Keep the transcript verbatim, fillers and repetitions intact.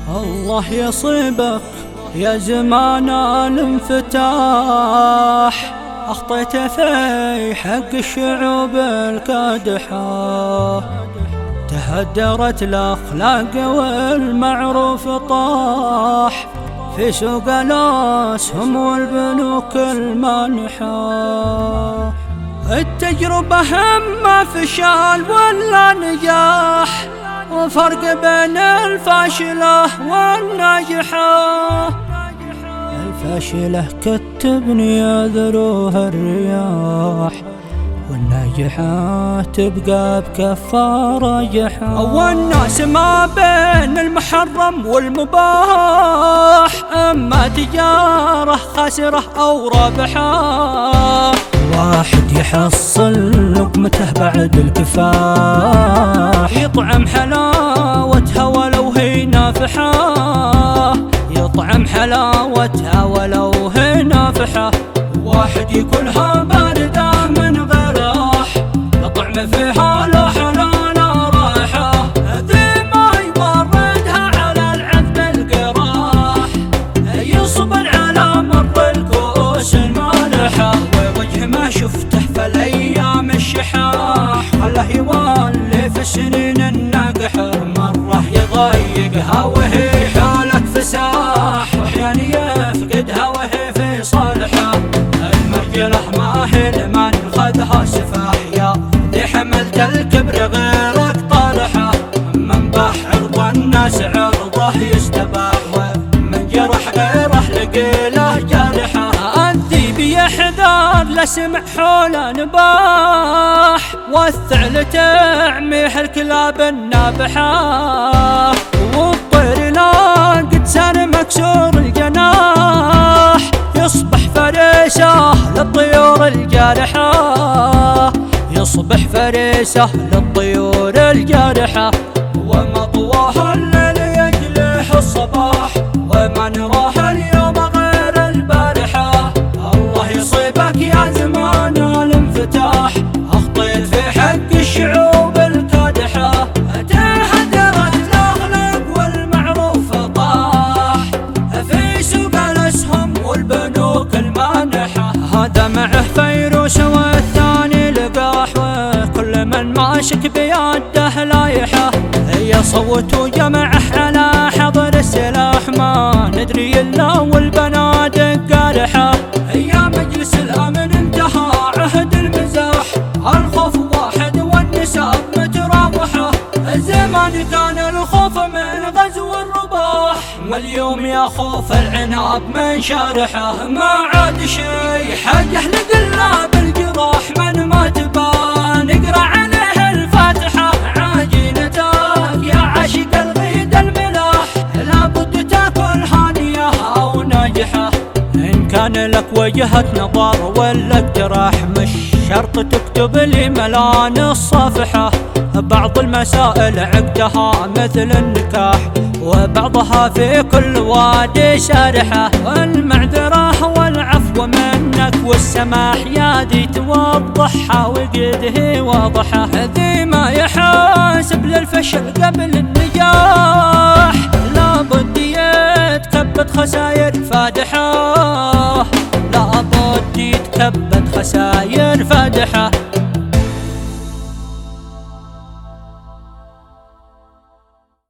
الله يصيبك يا زمان الانفتاح، أخطيت في حق الشعوب الكادحة، تهدرت الأخلاق والمعروف طاح في سوق الأسهم والبنوك المانحة. التجربة هم فشل ولا نجاح، وفرق بين الفاشلة والناجحة. الفاشلة كتبني ذروها الرياح، والناجحة تبقى بكفارة جحا. والناس ما بين المحرم والمباح، أما تجارة خاسرة أو رابحة. واحد يحصل لقمته بعد الكفاح، يطعم حلاوتها ولو هي نافحة، يطعم حلاوتها ولو هي نافحة. واحد يكونها باردة من غير راح، الطعم فيها لا حلال رايحة. ذي ما يوردها على العذب القراح، يصبر على مر الكؤوس المالحة. ووجه ما شفته في الأيام الشحاح، خله يولي في السنين الناقحة. مرة يضايقها وهي حالك فساح، وأحيانا يفقدها وهي في صالحة. المرجلة ما هي لمن خذها سفاح، يا ذي حملت الكبر غيرك طالحة. من باح عرض الناس عرضه يستباح، ومن جرح غيره لقيله جارحة. الذيب يحذر لسمع حوله نباح، والثعل تعميه الكلاب النابحة. والطير لا قد سار مكسور الجناح، يصبح فريسه للطيور الجارحة، يصبح فريسه للطيور الجارحة. ومطواها الليل يجلح الصباح، وما نراها اليوم غير البارحة. الله يصيبك يا زمان الانفتاح، أخطيت في حق الشعوب الكادحة. تهدرت الأخلاق والمعروف طاح في سوق الأسهم والبنوك المانحة. هذا معه فيروس والثاني لقاح، وكل من ماشك بيده لايحة. هي صوت وجمعه على حضر السلاح، ما ندري إلا والبنادق قارحة. هي مجلس الأمن انتهى عهد المزاح، الخوف واحد والنساء متراوحة. الزمان كان الخوف من غزو الرباح، ما اليوم يا خوف العناب من شارحة. ما عاد شي حاجة لقلاب الجراح، من ما تبى نقرأ عليه الفاتحة. عاجينتك يا عاشق الغيد الملاح، لابد تاكل هانية أو ناجحة. إن كان لك وجهة نظر ولا اقتراح، مش شرط تكتب لي ملان الصفحة. بعض المسائل عقدها مثل النكاح، وبعضها في كل وادي سارحة. والمعذرة والعفو منك والسماح، يا ذي توضحها وقد هي واضحة. ذي ما يحاسب للفشل قبل النجاح، لابد يتكبد خساير فادحة، لابد يتكبد خساير فادحة.